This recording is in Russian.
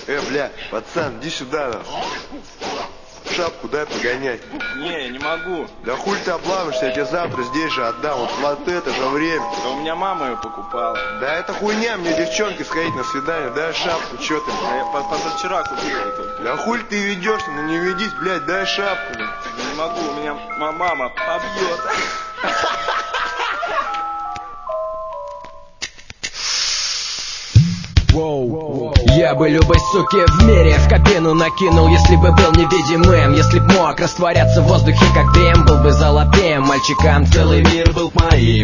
Бля, пацан, иди сюда, нахуй. Шапку дай погонять. Не, я не могу. Да хуй ты обламываешься, я тебе завтра здесь же отдам. Вот это же время. Да у меня мама ее покупала. Да это хуйня, мне девчонки сходить на свидание. Дай шапку, чё ты? Я позавчера купил эту. Да хуй ты ведешься, ну не ведись, блядь, дай шапку. Не могу, у меня мама побьет. Я бы любой суке в мире в кабину накинул, если бы был невидимым. Если б мог растворяться в воздухе, как дым, был бы золотым мальчиком. Целый мир был моим,